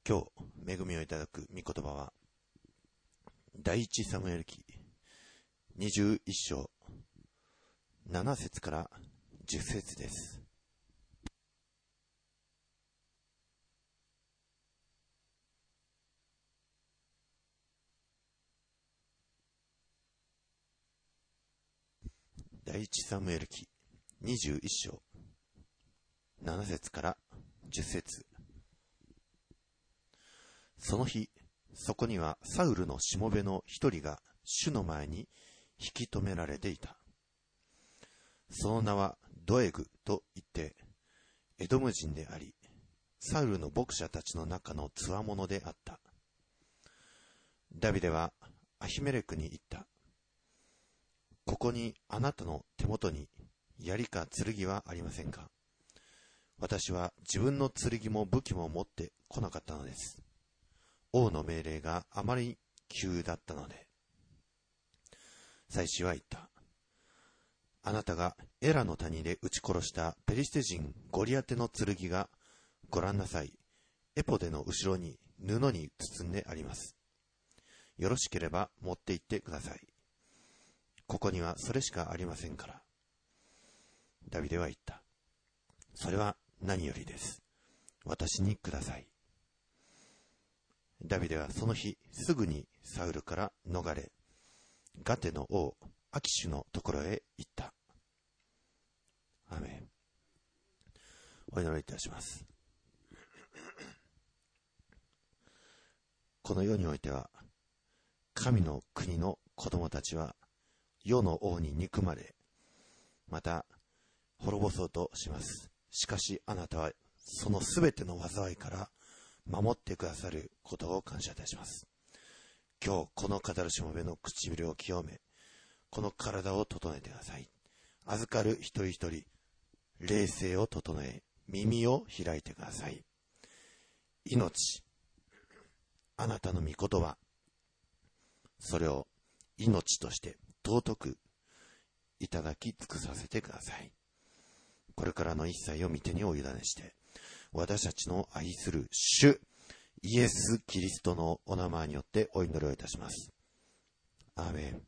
今日恵みをいただく御言葉は第一サムエル記21章7節から10節です。第一サムエル記21章7節から10節。その日、そこにはサウルのしもべの一人が主の前に引き止められていた。その名はドエグと言って、エドム人であり、サウルの牧者たちの中のつわものであった。ダビデはアヒメレクに言った。ここにあなたの手元に槍か剣はありませんか。私は自分の剣も武器も持ってこなかったのです。王の命令があまり急だったので。祭司は言った。あなたがエラの谷で撃ち殺したペリシテ人ゴリアテの剣が、ご覧なさい。エポデの後ろに布に包んであります。よろしければ持って行ってください。ここにはそれしかありませんから。ダビデは言った。それは何よりです。私にください。ダビデはその日すぐにサウルから逃れ、ガテの王アキシュのところへ行った。アーメン。お祈りいたします。この世においては、神の国の子供たちは世の王に憎まれ、また滅ぼそうとします。しかしあなたはそのすべての災いから守ってくださることを感謝いたします。今日この語るしもべの唇を清め、この体を整えてください。預かる一人一人、霊性を整え、耳を開いてください。命、あなたの御言葉、それを命として尊くいただき尽くさせてください。これからの一切を御手にお委ねして、私たちの愛する主イエス・キリストのお名前によってお祈りをいたします。アーメ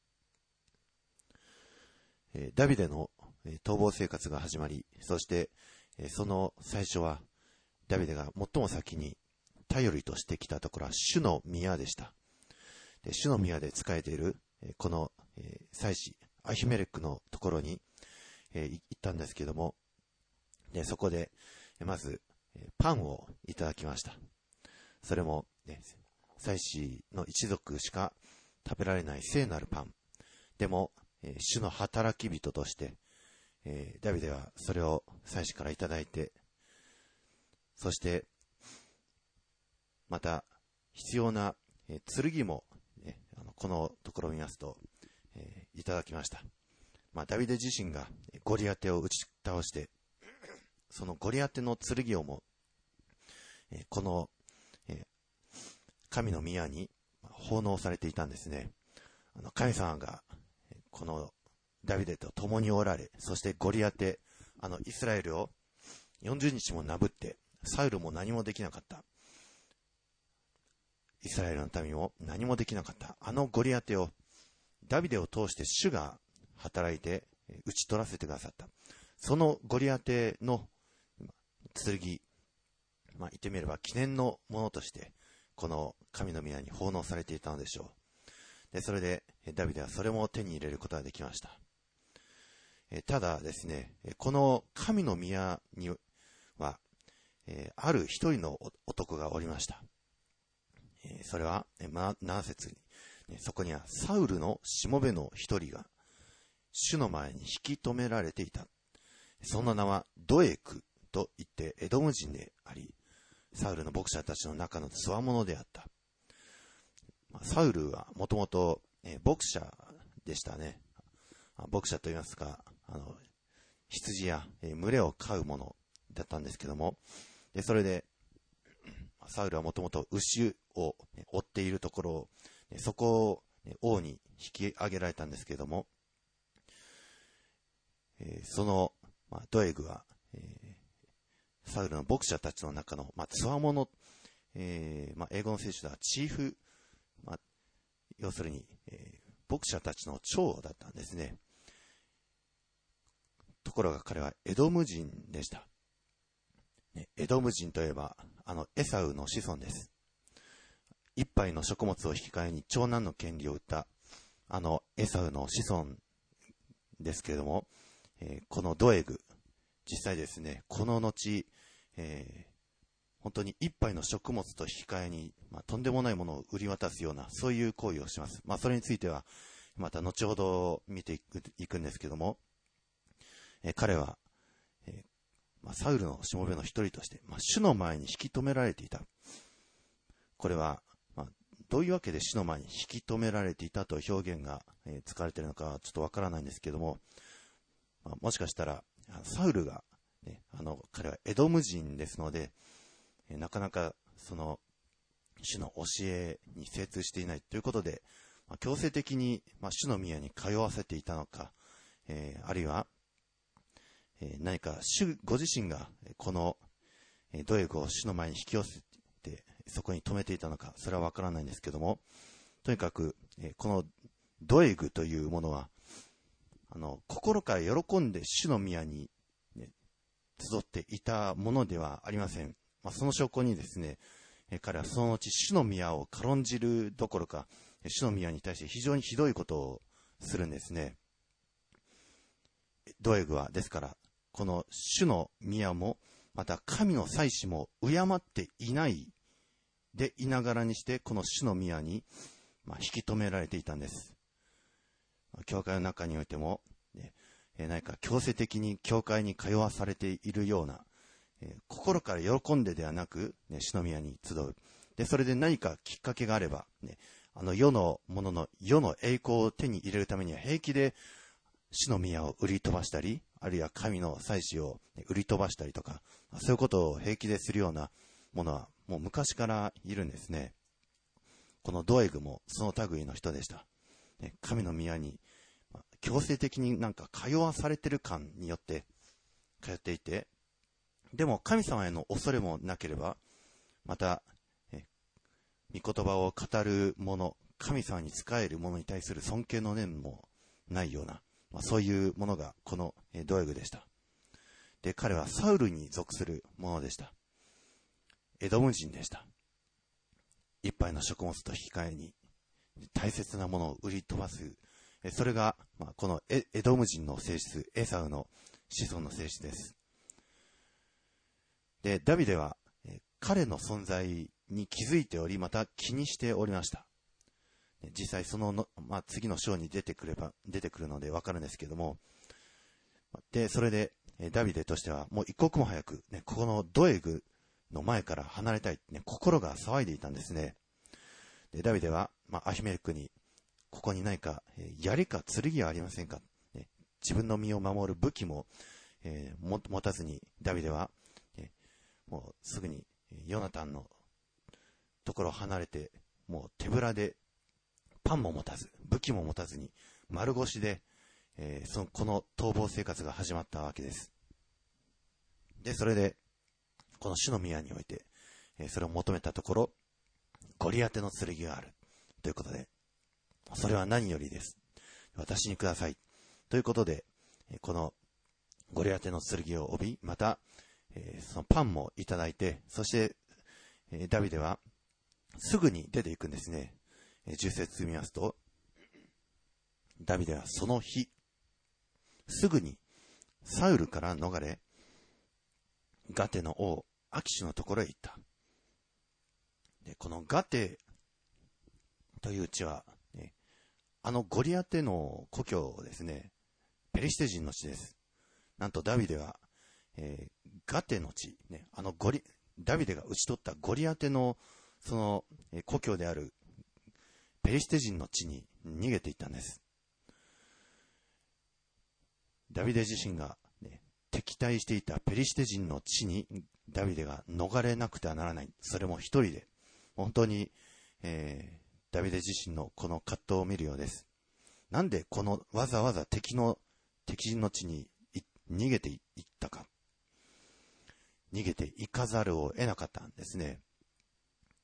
ン。ダビデの逃亡生活が始まり、そしてその最初はダビデが最も先に頼りとしてきたところは主の宮でした。で、主の宮で仕えているこの祭司アヒメレクのところに行ったんですけども、でそこでまずパンをいただきました。それも、ね、祭司の一族しか食べられない聖なるパン。でも、主の働き人として、ダビデはそれを祭司からいただいて、そしてまた必要な剣も、ね、このところを見ますと、いただきました。ダビデ自身がゴリアテを打ち倒して、そのゴリアテの剣をも、この、神の宮に奉納されていたんですね。神様がこのダビデと共におられ、そしてゴリアテ、イスラエルを40日もなぶって、サウルも何もできなかった。イスラエルの民も何もできなかった。ゴリアテを、ダビデを通して主が働いて打ち取らせてくださった。そのゴリアテの剣、言ってみれば記念のものとして、この神の宮に奉納されていたのでしょう。で、それでダビデはそれも手に入れることができました。ただですね、この神の宮には、ある一人の男がおりました。それは、7節に、そこにはサウルのしもべの一人が主の前に引き止められていた。その名はドエクと言ってエドム人であり、サウルの牧者たちの中のつわものであった。サウルはもともと牧者でしたね。牧者と言いますか、羊や群れを飼うものだったんですけども、でそれでサウルはもともと牛を追っているところを、そこを王に引き上げられたんですけれども、その、ドエグは、サウルの牧者たちの中の、つわもの、 英語の聖書ではチーフ、要するに、牧者たちの長だったんですね。ところが彼はエドム人でした。エドム人といえば、エサウの子孫です。一杯の食物を引き換えに長男の権利を売った、エサウの子孫ですけれども、このドエグ、実際ですね、この後、本当に一杯の食物と引き換えに、とんでもないものを売り渡すような、そういう行為をします。それについては、また後ほど見ていくんですけども、彼は、サウルのしもべの一人として、主の前に引き止められていた。これは、どういうわけで主の前に引き止められていたという表現が、使われているのかちょっとわからないんですけども、もしかしたら、サウルが、彼はエドム人ですので、なかなかその主の教えに精通していないということで、強制的に、主の宮に通わせていたのか、あるいは、何か主ご自身がこのドエグを主の前に引き寄せてそこに止めていたのか、それはわからないんですけども、とにかくこのドエグというものは心から喜んで主の宮に、集っていたものではありません。その証拠にですね、彼はその後主の宮を軽んじるどころか、主の宮に対して非常にひどいことをするんですね。ドエグはですからこの主の宮もまた神の祭司も敬っていないでいながらにして、この主の宮に引き止められていたんです。教会の中においても、何か強制的に教会に通わされているような、心から喜んでではなく、主の宮に集う。で、それで何かきっかけがあれば、世のものの世の栄光を手に入れるためには平気で主の宮を売り飛ばしたり、あるいは神の祭司を売り飛ばしたりとか、そういうことを平気でするようなものはもう昔からいるんですね。このドエグもその類の人でした。神の宮に強制的になんか通わされてる感によって通っていて、でも神様への恐れもなければ、また御言葉を語る者、神様に仕える者に対する尊敬の念もないような、そういうものがこのドエグでした。で、彼はサウルに属する者でした。エドム人でした。一杯の食物と引き換えに大切なものを売り飛ばす。それが、このエドム人の性質、エサウの子孫の性質です。で、ダビデは彼の存在に気づいており、また気にしておりました。実際その、次の章に出てくるのでわかるんですけども、で、それでダビデとしてはもう一刻も早く、ここのドエグの前から離れたい、心が騒いでいたんですね。で、ダビデは、アヒメレクに、ここに何か槍か剣はありませんか、自分の身を守る武器も、持たずにダビデは、もうすぐにヨナタンのところを離れて、もう手ぶらでパンも持たず武器も持たずに丸腰で、この逃亡生活が始まったわけです。で、それでこの主の宮において、それを求めたところ、ゴリアテの剣があるということで、それは何よりです、私にくださいということで、このゴリアテの剣を帯び、またそのパンもいただいて、そして、ダビデはすぐに出ていくんですね。10節見ますと、ダビデはその日すぐにサウルから逃れ、ガテの王アキシュのところへ行った。で、このガテという地は、ゴリアテの故郷ですね。ペリシテ人の地です。なんとダビデは、ガテの地、ダビデが討ち取ったゴリアテのその故郷であるペリシテ人の地に逃げていったんです。ダビデ自身が、敵対していたペリシテ人の地にダビデが逃れなくてはならない。それも一人で。本当に、ダビデ自身のこの葛藤を見るようです。なんでこのわざわざ敵人の地に逃げていったか。逃げていかざるを得なかったんですね。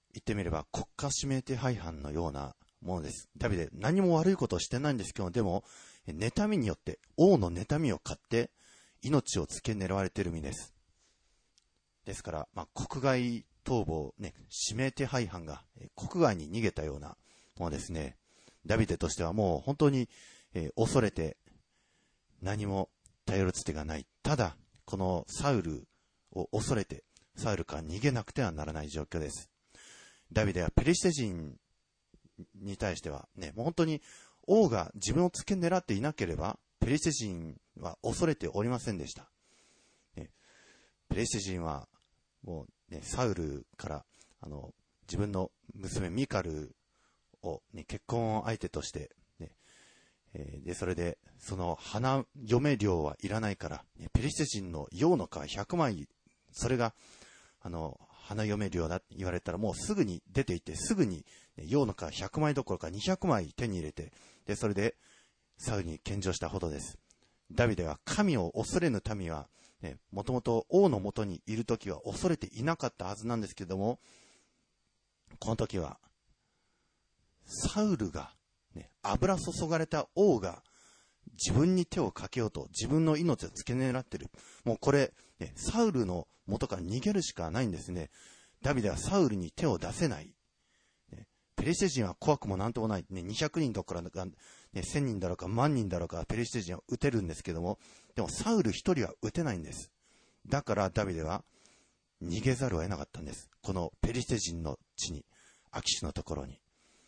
言ってみれば国家指名手配犯のようなものです。ダビデ、何も悪いことをしてないんですけど、でも、妬みによって、王の妬みを買って、命を付け狙われている身です。ですから、国外逃亡、指名手配犯が国外に逃げたようなものですね。ダビデとしてはもう本当に、恐れて、何も頼るつてがない。ただ、このサウルを恐れて、サウルから逃げなくてはならない状況です。ダビデはペリシテ人に対してはもう本当に王が自分を付け狙っていなければ、ペリシテ人は恐れておりませんでした。ペリシテ人はもうサウルから自分の娘ミカルを、結婚相手として、でそれでその花嫁料はいらないから、ペリシテ人の羊の皮100枚、それが花嫁料だって言われたら、もうすぐに出て行って、すぐに羊の皮100枚どころか200枚手に入れて、でそれでサウルに献上したほどです。ダビデは神を恐れぬ民は、もともと王のもとにいるときは恐れていなかったはずなんですけども、この時はサウルが、油注がれた王が自分に手をかけようと、自分の命を付け狙っている。もうこれ、サウルの元から逃げるしかないんですね。ダビデはサウルに手を出せない。ペリシテ人は怖くもなんともない。200人どころか、1000人だろうか万人だろうか、ペリシテ人は撃てるんですけども、でもサウル一人は撃てないんです。だからダビデは逃げざるを得なかったんです。このペリシテ人の地に、アキシュのところに。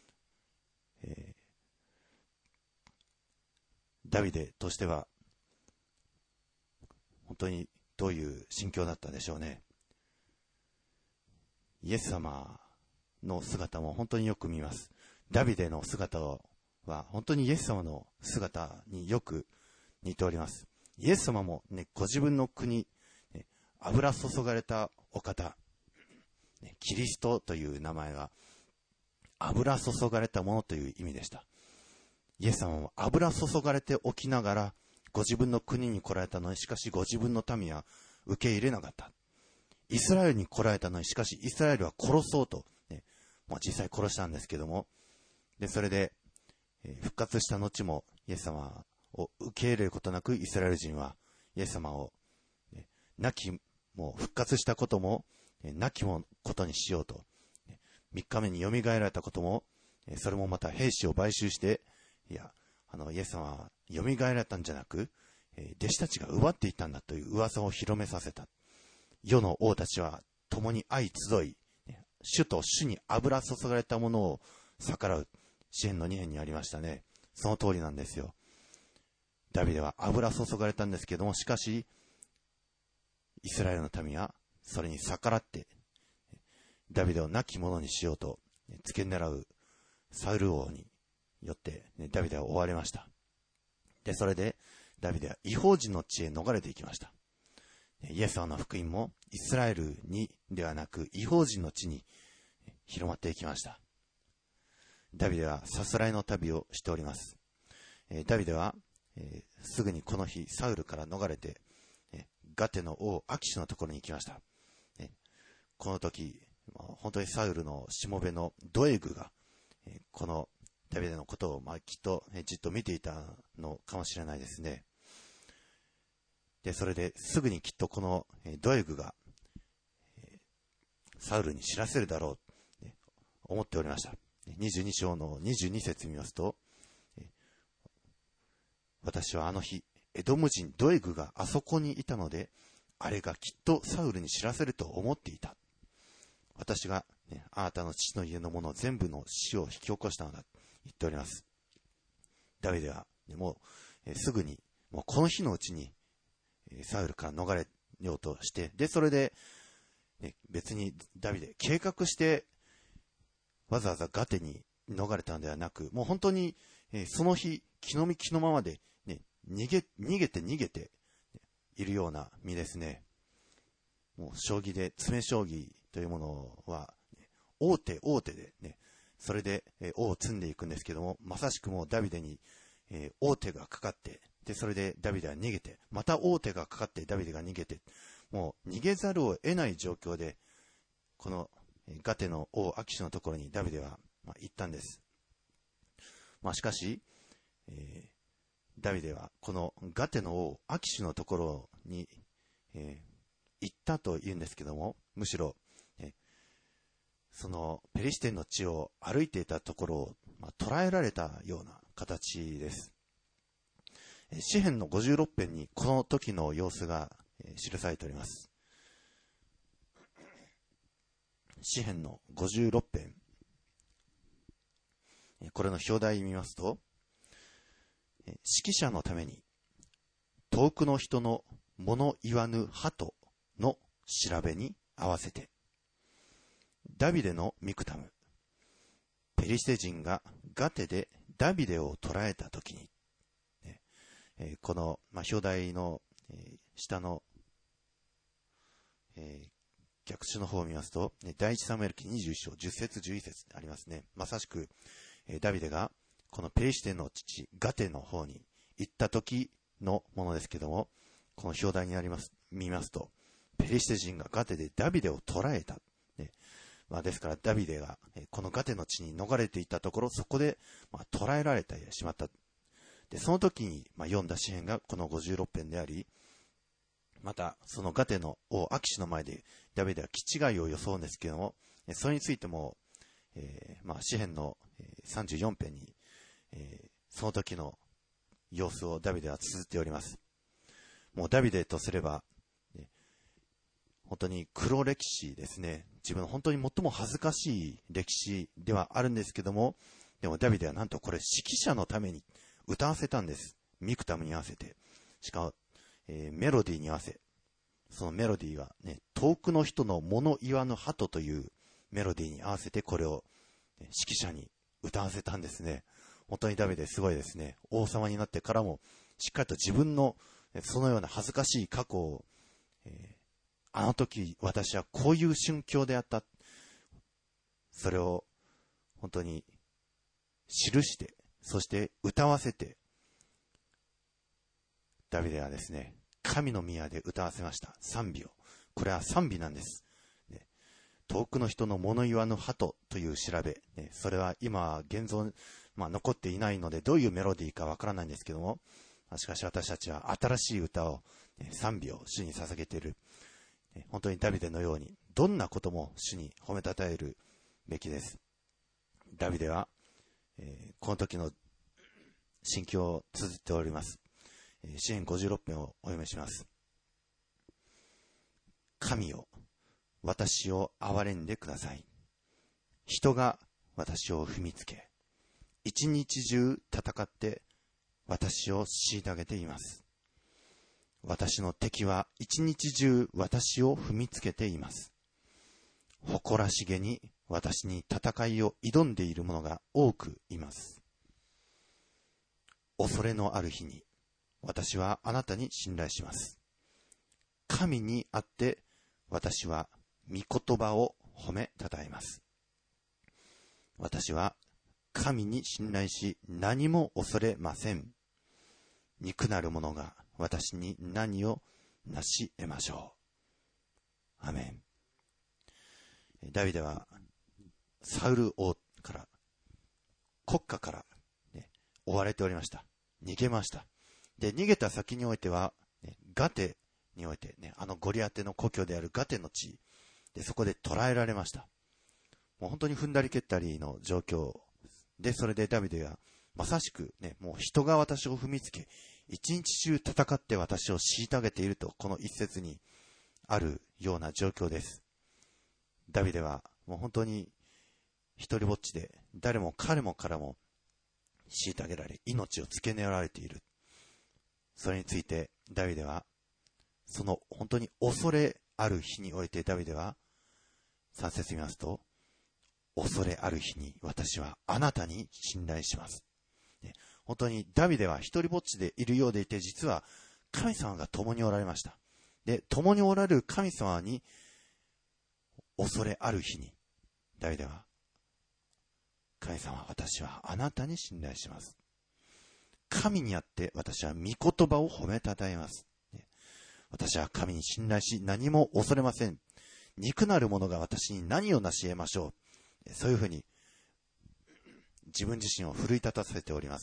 ダビデとしては本当にどういう心境だったでしょうね。イエス様の姿も本当によく見ます。ダビデの姿は本当にイエス様の姿によく似ております。イエス様も、ご自分の国、油注がれたお方、キリストという名前が油注がれたものという意味でした。イエス様も油注がれておきながらご自分の国に来られたのに、しかしご自分の民は受け入れなかった。イスラエルに来られたのに、しかしイスラエルは殺そうと、実際殺したんですけども、でそれで、復活した後もイエス様を受け入れることなく、イスラエル人はイエス様を、もう復活したことも亡きことにしようと、3日目によみがえられたことも、それもまた兵士を買収して、イエス様はよみがえられたんじゃなく、弟子たちが奪っていったんだという噂を広めさせた。世の王たちは共に相集い、主と主に油注がれたものを逆らう。詩篇の2編にありましたね。その通りなんですよ。ダビデは油注がれたんですけども、しかしイスラエルの民はそれに逆らってダビデを亡き者にしようと付け狙うサウル王によって、ダビデは追われました。でそれでダビデは異邦人の地へ逃れていきました。イエス様の福音もイスラエルにではなく異邦人の地に広まっていきました。ダビデはさすらいの旅をしております。ダビデは、すぐにこの日サウルから逃れて、ガテの王アキシュのところに行きました。この時本当にサウルのしもべのドエグが、このダビデのことをきっと、じっと見ていたのかもしれないですね。でそれですぐにきっとこのドエグがサウルに知らせるだろうと思っておりました。22章の22節見ますと、私はあの日エドム人ドエグがあそこにいたので、あれがきっとサウルに知らせると思っていた。私が、あなたの父の家のもの全部の死を引き起こしたのだと言っております。ダビデはもうすぐにもうこの日のうちにサウルから逃れようとして、でそれで、別にダビデ計画してわざわざガテに逃れたのではなく、もう本当に、その日気の身気のままで、逃げているような身ですね。もう将棋で詰将棋というものは、王手でそれで、王を積んでいくんですけども、まさしくもうダビデに、王手がかかって、でそれでダビデは逃げて、また王手がかかってダビデが逃げて、もう逃げざるを得ない状況でこの、 ガテの王アキシュのところにダビデは行ったんです。しかし、ダビデはこのガテの王アキシュのところに、行ったというんですけども、むしろ、そのペリシテンの地を歩いていたところを、捉えられたような形です。詩編の56編にこの時の様子が、記されております。詩編の56編、これの表題を見ますと、指揮者のために遠くの人の物言わぬ鳩の調べに合わせて、ダビデのミクタム、ペリシテ人がガテでダビデを捕らえたときに、この、表題の、下の、逆手の方を見ますと、第一サムエル記21章10節11節ありますね。まさしく、ダビデがこのペリシテの父ガテの方に行った時のものですけども、この表題に見ますと、ペリシテ人がガテでダビデを捕らえた。ですからダビデがこのガテの地に逃れていったところ、そこで捕らえられてしまった。で、その時に読んだ詩編がこの56編であり、またそのガテの王アキシュの前でダビデは気違いを装うんですけども、それについても、詩編の34編に、その時の様子をダビデは綴っております。もうダビデとすれば、本当に黒歴史ですね。自分の本当に最も恥ずかしい歴史ではあるんですけども、でもダビデはなんとこれ指揮者のために歌わせたんです。ミクタムに合わせて。しかも、メロディーに合わせ。そのメロディーはね、遠くの人の物言わぬ鳩というメロディーに合わせてこれを指揮者に歌わせたんですね。本当にダビデすごいですね。王様になってからもしっかりと自分のそのような恥ずかしい過去を、あの時私はこういう心境であった。それを本当に記して、そして歌わせて、ダビデはですね、神の宮で歌わせました。賛美を。これは賛美なんです。ね、遠くの人の物言わぬ鳩という調べ。ね、それは今現存、残っていないのでどういうメロディーかわからないんですけども、しかし私たちは新しい歌を、賛美を主に捧げている。本当にダビデのようにどんなことも主に褒めたたえるべきです。ダビデは、この時の心境を綴っております。詩編56編をお読みします。神よ、私を憐れんでください。人が私を踏みつけ、一日中戦って私を虐げています。私の敵は一日中私を踏みつけています。誇らしげに私に戦いを挑んでいる者が多くいます。恐れのある日に私はあなたに信頼します。神にあって私は御言葉を褒めたたえます。私は神に信頼し何も恐れません。憎なる者が私に何を成し得ましょう。アメン。ダビデはサウル王から国家から、追われておりました。逃げました。で、逃げた先においては、ガテにおいて、ゴリアテの故郷であるガテの地で、そこで捕らえられました。もう本当に踏んだり蹴ったりの状況で、それでダビデはまさしくもう人が私を踏みつけ、一日中戦って私を虐げていると、この一節にあるような状況です。ダビデはもう本当に一人ぼっちで、誰も彼もからも虐げられ、命を付け狙われている。それについてダビデは、その本当に恐れある日においてダビデは、3節見ますと、恐れある日に私はあなたに信頼します。本当にダビデは一人ぼっちでいるようでいて、実は神様が共におられました。で、共におられる神様に恐れある日に、ダビデは、神様、私はあなたに信頼します。神にあって私は御言葉を褒めたたえます。私は神に信頼し何も恐れません。 肉なる者が私に何を成し得ましょう。そういうふうに自分自身を奮い立たせております。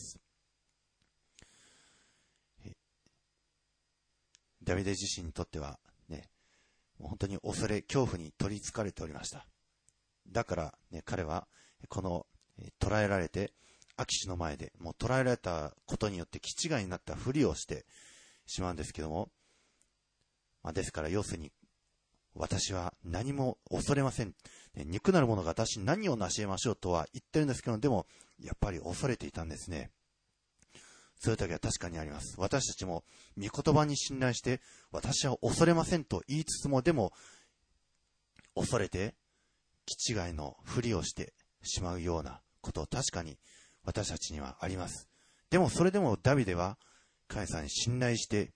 ダビデ自身にとってはね、本当に恐れ、恐怖に取り憑かれておりました。だからね、彼はこの捕らえられて、アキシュの前でもう捕らえられたことによって気違いになったふりをしてしまうんですけども、ですから要するに私は何も恐れません。肉なる者が私に何を成し得ましょうとは言ってるんですけど、でもやっぱり恐れていたんですね。そういう時は確かにあります。私たちも御言葉に信頼して私は恐れませんと言いつつも、でも恐れて気違いのふりをしてしまうようなこと確かに私たちにはあります。でもそれでもダビデは神様に信頼して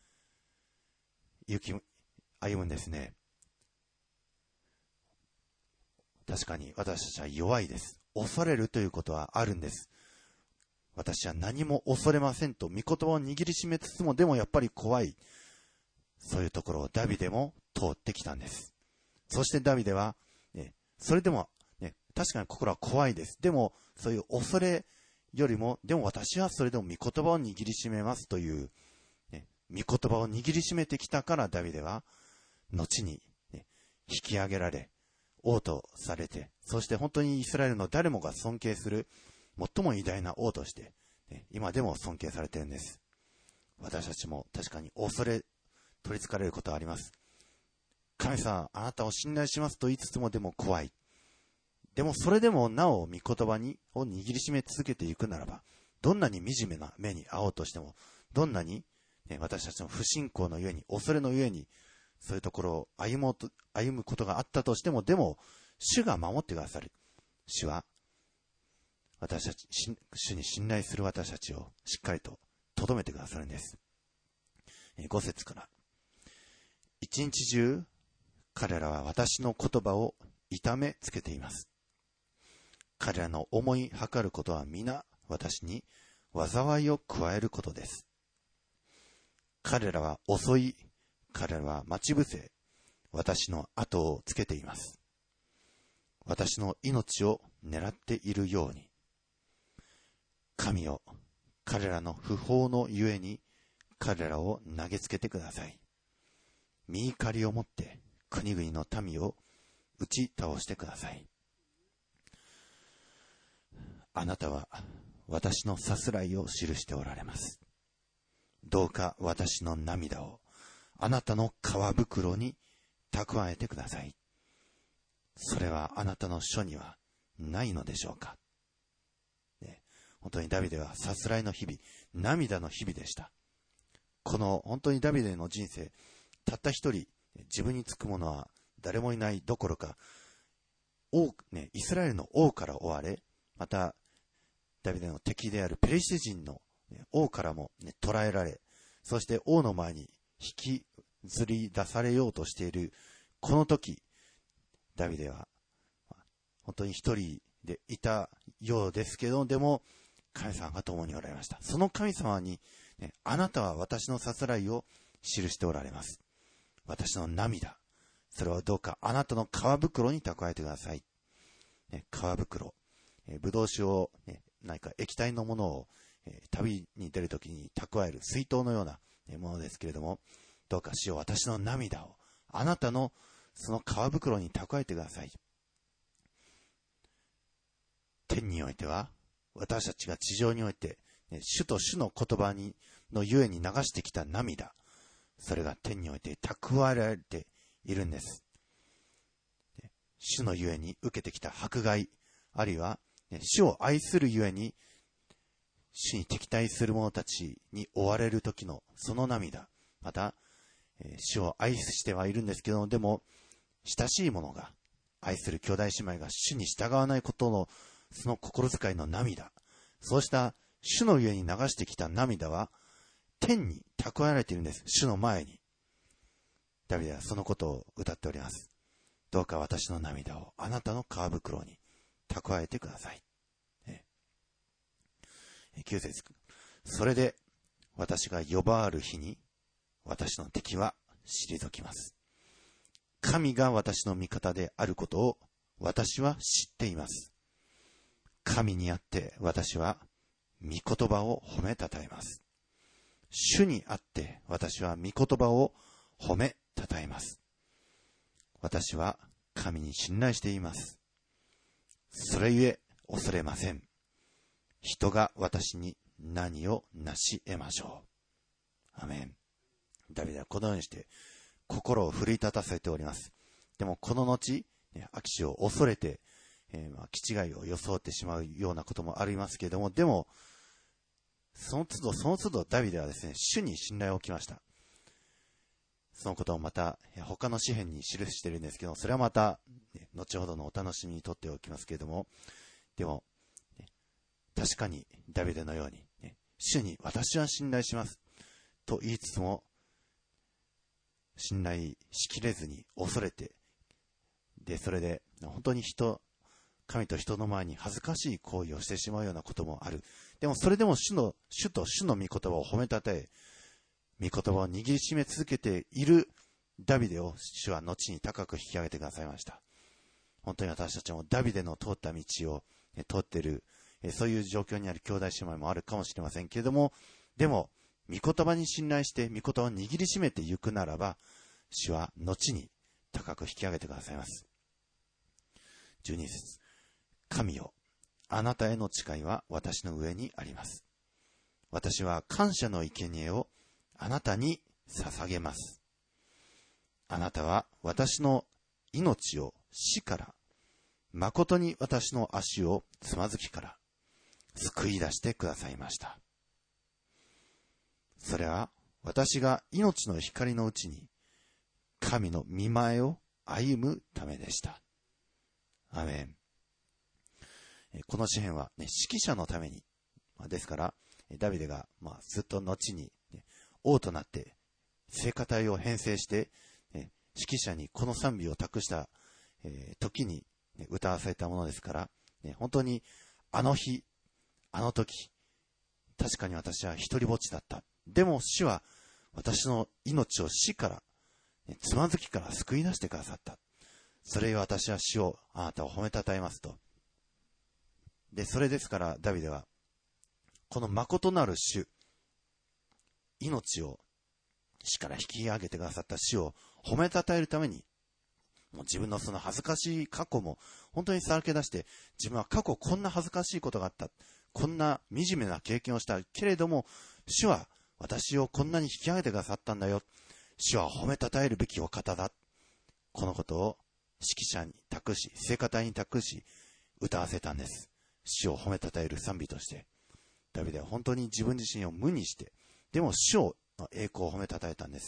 歩むんですね。確かに私たちは弱いです。恐れるということはあるんです。私は何も恐れませんと御言葉を握りしめつつも、でもやっぱり怖い。そういうところをダビデも通ってきたんです。そしてダビデは、それでも、確かに心は怖いです。でもそういう恐れよりも、でも私はそれでも御言葉を握りしめますという、御言葉を握りしめてきたからダビデは後に、引き上げられ王とされて、そして本当にイスラエルの誰もが尊敬する最も偉大な王として、今でも尊敬されているんです。私たちも確かに恐れ取り憑かれることはあります。神様、あなたを信頼しますと言いつつも、でも怖い。でもそれでもなお御言葉を握りしめ続けていくならば、どんなに惨めな目に遭おうとしても、どんなに、私たちの不信仰のゆえに、恐れのゆえに、そういうところを歩むことがあったとしても、でも主が守ってくださる。主は私たち、主に信頼する私たちをしっかりと留めてくださるんです。5節から。一日中彼らは私の言葉を痛めつけています。彼らの思いはかることは皆私に災いを加えることです。彼らは襲い、彼らは待ち伏せ、私の後をつけています。私の命を狙っているように。神よ、彼らの不法のゆえに彼らを投げつけてください。御怒りをもって国々の民を打ち倒してください。あなたは私のさすらいを記しておられます。どうか私の涙をあなたの皮袋に蓄えてください。それはあなたの書にはないのでしょうか。本当にダビデはさすらいの日々、涙の日々でした。この本当にダビデの人生、たった一人自分につくものは誰もいないどころか、イスラエルの王から追われ、またダビデの敵であるペリシテ人の王からも、捕らえられ、そして王の前に引きずり出されようとしているこの時、ダビデは本当に一人でいたようですけど、でも神様が共におられました。その神様に、あなたは私のさすらいを記しておられます。私の涙、それをどうかあなたの皮袋に蓄えてください。皮袋、ブドウ酒を、何か液体のものを、旅に出るときに蓄える水筒のようなものですけれども、どうか主よ、私の涙をあなたのその皮袋に蓄えてください。天においては私たちが地上において、主と主の言葉のゆえに流してきた涙、それが天において蓄えられているんです。主のゆえに受けてきた迫害、あるいは主を愛するゆえに主に敵対する者たちに追われる時のその涙、また主を愛してはいるんですけども、でも親しい者が、愛する兄弟姉妹が主に従わないことのその心遣いの涙、そうした主のゆえに流してきた涙は天に蓄えられているんです。主の前にダビデはそのことを歌っております。どうか私の涙をあなたの皮袋に蓄えてください。9節、それで私が呼ばわる日に私の敵は退きます。 神が私の味方であることを私は知っています。神にあって私は御言葉を褒めたたえます。主にあって私は御言葉を褒めたたえます。私は神に信頼しています。それゆえ恐れません。人が私に何を成し得ましょう。アメン。ダビデはこのようにして心を奮い立たせております。でもこの後、アキシを恐れて、気違いを装ってしまうようなこともありますけれども、でもその都度ダビデはですね、主に信頼を置きました。そのことをまた他の詩編に記しているんですけど、それはまた、後ほどのお楽しみにとっておきますけれども、でも、確かにダビデのように、主に私は信頼しますと言いつつも、信頼しきれずに恐れて、でそれで本当に神と人の前に恥ずかしい行為をしてしまうようなこともある。でもそれでも主と主の御言葉を褒めたたえ、御言葉を握りしめ続けているダビデを主は後に高く引き上げてくださいました。本当に私たちもダビデの通った道を通っている、そういう状況にある兄弟姉妹もあるかもしれませんけれども、でも御言葉に信頼して御言葉を握りしめていくならば、主は後に高く引き上げてくださいます。12節、神よ、あなたへの誓いは私の上にあります。私は感謝の生贄をあなたに捧げます。あなたは私の命を死から、誠に私の足をつまずきから救い出してくださいました。それは私が命の光のうちに神の御前を歩むためでした。アメン。この詩編は、指揮者のために、ですからダビデが、ずっと後に、王となって聖歌隊を編成して、指揮者にこの賛美を託した、時に、歌わされたものですから、本当にあの日あの時、確かに私は一人ぼっちだった。でも主は私の命を死から、つまずきから救い出してくださった。それを私は主を、あなたを褒めたたえますと。で、それですからダビデは、この誠なる主、命を死から引き上げてくださった主を褒めたたえるために、もう自分のその恥ずかしい過去も本当にさらけ出して、自分は過去こんな恥ずかしいことがあった。こんな惨めな経験をしたけれども、主は私をこんなに引き上げてくださったんだよ。主は褒めたたえるべきお方だ。このことを指揮者に託し、聖歌隊に託し、歌わせたんです。主を褒めたたえる賛美として。ダビデは本当に自分自身を無にして、でも主をの栄光を褒めたたえたんです。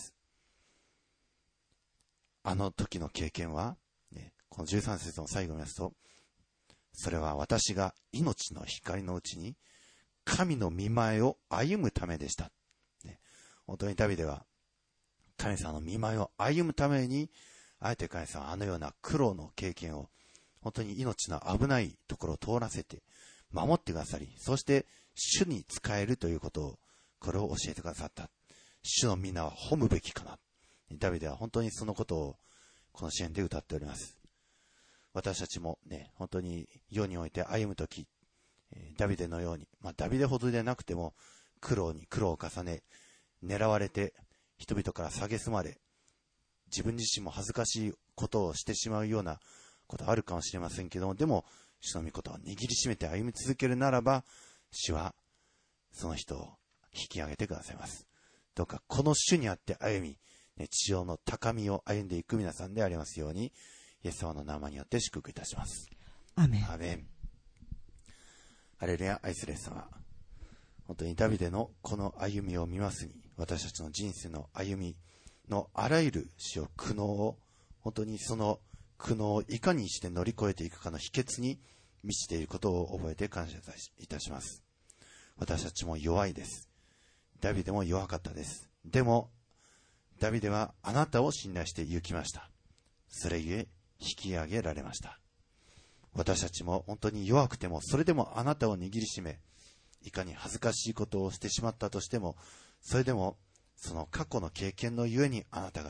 あの時の経験は、この13節の最後を見ますと、それは私が命の光のうちに神の御前を歩むためでした。本当にダビデは神様の御前を歩むために、あえて神様はあのような苦労の経験を、本当に命の危ないところを通らせて守ってくださり、そして主に仕えるということを、これを教えてくださった。主の皆は褒むべきかな。ダビデは本当にそのことをこの詩篇で歌っております。私たちもね、本当に世において歩むとき、ダビデのように、ダビデほどでなくても苦労に苦労を重ね、狙われて人々から蔑まれ、自分自身も恥ずかしいことをしてしまうようなことあるかもしれませんけども、でも主の御事を握りしめて歩み続けるならば、主はその人を引き上げてくださいます。どうかこの主にあって歩み、地上の高みを歩んでいく皆さんでありますように、イエス様の名前によって祝福いたします。 アメン。 アメン。ハレルヤ。愛するイエス様、本当にダビデのこの歩みを見ますに、私たちの人生の歩みのあらゆる苦悩を、本当にその苦悩をいかにして乗り越えていくかの秘訣に満ちていることを覚えて感謝いたします。私たちも弱いです。ダビデも弱かったです。でもダビデはあなたを信頼して行きました。それゆえ引き上げられました。私たちも本当に弱くても、それでもあなたを握りしめ、いかに恥ずかしいことをしてしまったとしても、それでもその過去の経験のゆえにあなたが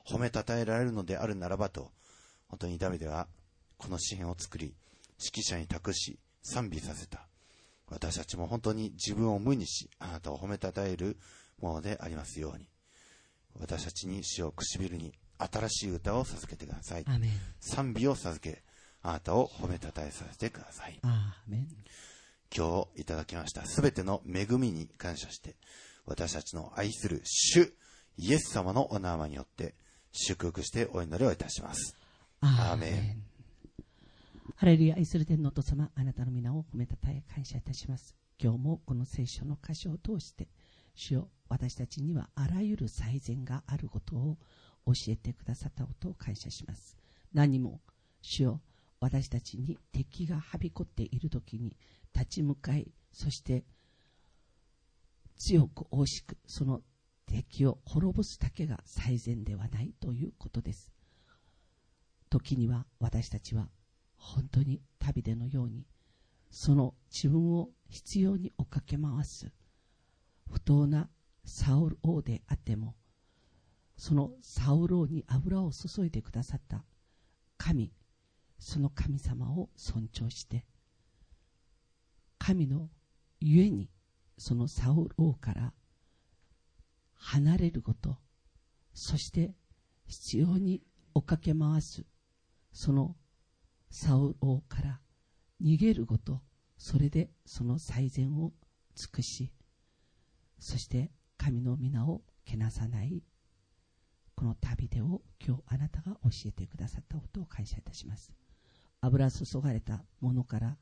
褒めたたえられるのであるならばと、本当にダビデはこの詩篇を作り、指揮者に託し賛美させた。私たちも本当に自分を無にし、あなたを褒めたたえるものでありますように、私たちに主を唇に新しい歌を授けてください。 アーメン。 賛美を授け、あなたを褒めたたえさせてください。 アーメン。 今日いただきましたすべての恵みに感謝して、私たちの愛する主イエス様のお名前によって祝福してお祈りをいたします。アーメン。 ハレルヤ。愛する天のお父様、あなたの皆を褒めたたえ感謝いたします。今日もこの聖書の箇所を通して、主よ、私たちにはあらゆる最善があることを教えてくださったことを感謝します。何も主よ、私たちに敵がはびこっているときに立ち向かい、そして強く惜しくその敵を滅ぼすだけが最善ではないということです。時には私たちは本当にダビデのように、その自分を必要に追っかけ回す不当なサウル王であっても、そのサウル王に油を注いでくださった神、その神様を尊重して、神のゆえにそのサウル王から離れること、そして必要に追っかけ回すそのサウル王から逃げること、それでその最善を尽くし、そして神の皆をけなさないこの旅でを今日あなたが教えてくださったことを感謝いたします。油注がれたものから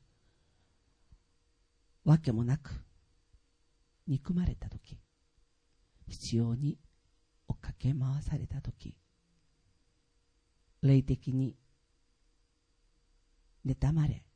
わけもなく憎まれたとき、必要に追っかけ回されたとき、霊的に妬まれ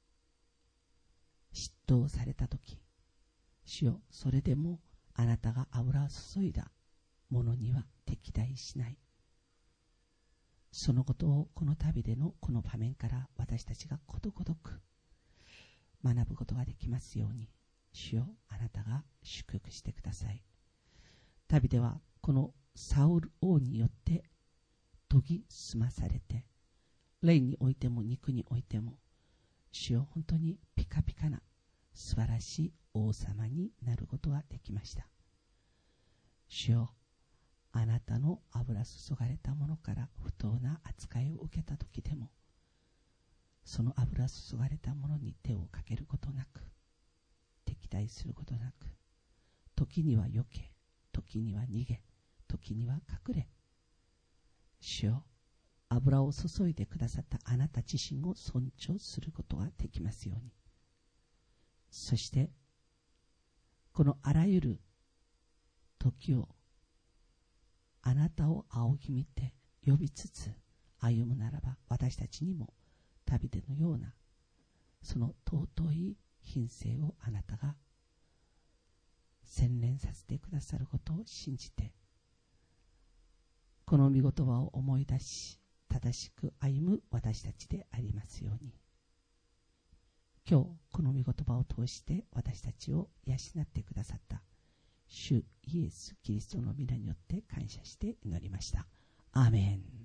嫉妬されたとき、主よ、それでもあなたが油を注いだものには敵対しない。そのことをこの旅でのこの場面から私たちがことごとく学ぶことができますように、主よ、あなたが祝福してください。旅ではこのサウル王によって研ぎ澄まされて、霊においても肉においても、主よ、本当にピカピカな素晴らしい王様になることができました。主よ、あなたの油注がれたものから不当な扱いを受けた時でも、その油注がれたものに手をかけることなく、敵対することなく、時には避け、時には逃げ、時には隠れ、主よ、油を注いでくださったあなた自身を尊重することができますように。そしてこのあらゆる時をあなたを仰ぎ見て呼びつつ歩むならば、私たちにも旅でのようなその尊い品性をあなたが洗練させてくださることを信じて、この御言葉を思い出し正しく歩む私たちでありますように。今日この御言葉を通して私たちを養ってくださった主イエス・キリストの皆によって感謝して祈りました。アーメン。